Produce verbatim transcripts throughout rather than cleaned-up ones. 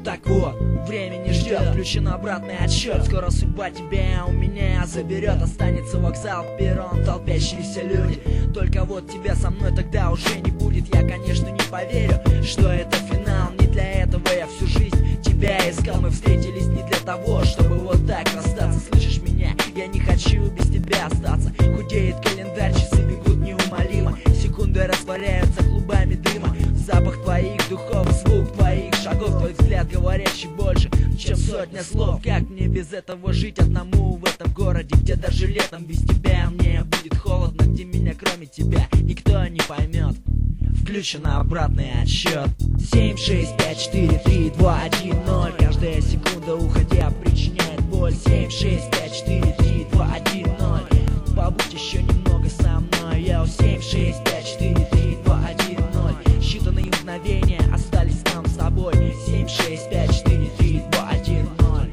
Так вот, время не ждет, включен обратный отсчет. Скоро судьба тебя у меня заберет. Останется вокзал, перрон, толпящиеся люди. Только вот тебя со мной тогда уже не будет. Я, конечно, не поверю, что это финал. Не для этого я всю жизнь тебя искал. Мы встретились не для того, чтобы вот так расстаться. Слышишь меня? Я не хочу без тебя остаться. Худеет календарь, часы бегут неумолимо. Секунды растворяются клубами дыма. Запах твоих духов, звук твоих шагов, твой взгляд говорящий больше, чем сотня слов. Как мне без этого жить одному в этом городе, где даже летом без тебя мне будет холодно, где меня кроме тебя никто не поймет. Включен обратный отсчет. Семь, шесть, пять, четыре, три, два, один, ноль. Каждая секунда уходя причиняет боль. Семь, шесть, пять, четыре, три, два, один, ноль. Побудь еще немного со мной. Я семь, шесть, пять, четыре, три, два, один, ноль. Считанные мгновения остались нам с тобой. Семь, шесть, пять, четыре, три, два, один, ноль.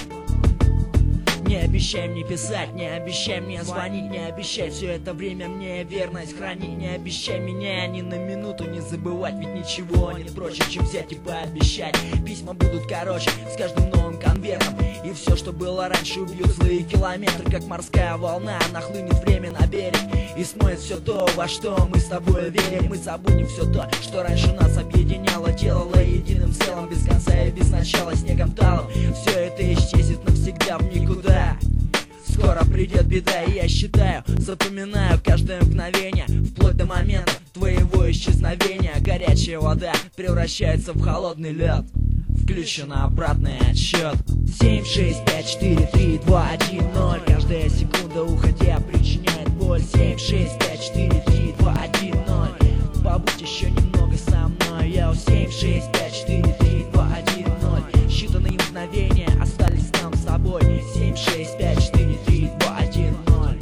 Не обещай мне писать, не обещай мне звонить, не обещай все это время мне верность хранить. Не обещай меня ни на минуту не забывать, ведь ничего нет проще, чем взять и пообещать. Письма будут короче с каждым новым конвертом, и все, что было раньше, убьют злые километры. Как морская волна, нахлынет время на берег и смоет все то, во что мы с тобой верим. Мы забудем все то, что раньше нас объединяло, делало единым целым, без конца и без начала, снегом талым. Все это исчезнет навсегда в никуда. Скоро придет беда, и я считаю, запоминаю каждое мгновение, вплоть до момента твоего исчезновения. Горячая вода превращается в холодный лед. Включен обратный отсчет. Семь, шесть, пять, четыре, три, два, один, ноль. Каждая секунда уходя причиняет боль. Семь, шесть, пять, четыре, три, два, один, ноль. Побудь еще немного со мной. Я семь, шесть, пять, четыре, три, два, один, ноль. Считанные мгновения остались нам с тобой. Семь, шесть, пять, четыре, три, два, один, ноль.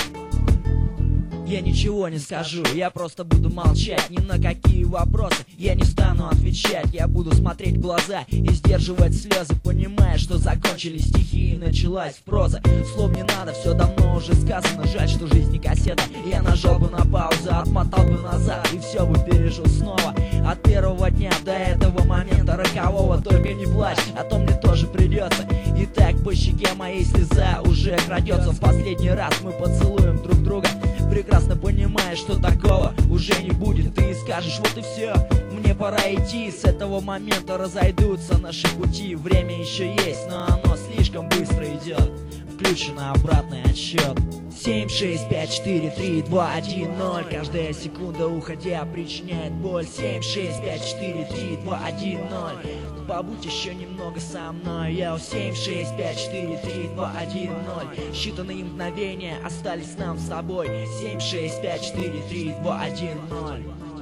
Я ничего не скажу, я просто буду молчать. Ни на какие вопросы я не стану отвечать. Я буду смотреть в глаза и сдерживать слезы, понимая, что закончились стихи и началась проза. Слов не надо, все давно уже сказано. Жаль, что жизнь не кассета. Я нажал бы на паузу, отмотал бы назад и все бы пережил снова. От первого дня до этого момента рокового. Только не плачь, а то мне тоже придется. И так по щеке моей слеза уже крадется. В последний раз мы поцелуем друг друга, прекрасно понимая, что такого уже не будет. Ты скажешь, вот и все, мне пора идти. С этого момента разойдутся наши пути. Время еще есть, но оно слишком быстро идет. Включен обратный отсчет. Семь, шесть, пять, четыре, три, два, один, ноль. Каждая секунда уходя причиняет боль. Семь, шесть, пять, четыре, три, два, один, ноль. Побудь еще немного со мной. Я семь, шесть, пять, четыре, три, два, один, ноль. Считанные мгновения остались нам с тобой. Семь, шесть, пять, четыре, три, два, один, ноль.